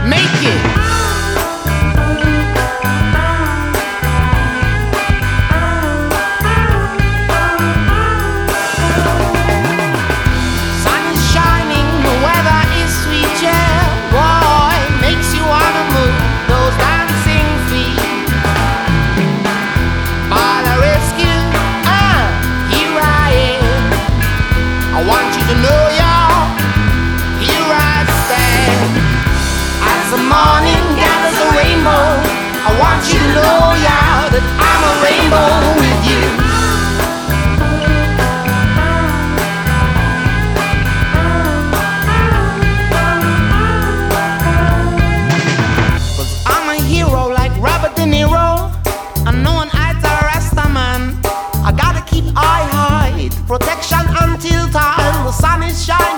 Make it. Sun is shining, the weather is sweet, yeah. Boy, makes you wanna move those dancing feet. For the rescue, here I am. I want you to know, y'all, here I stand. As the morning gathers a rainbow, I want you to know, y'all, that I'm a rainbow with you. 'Cause I'm a hero like Robert De Niro. I'm known as a Rasta man. I gotta keep eye high, protection until time. The sun is shining.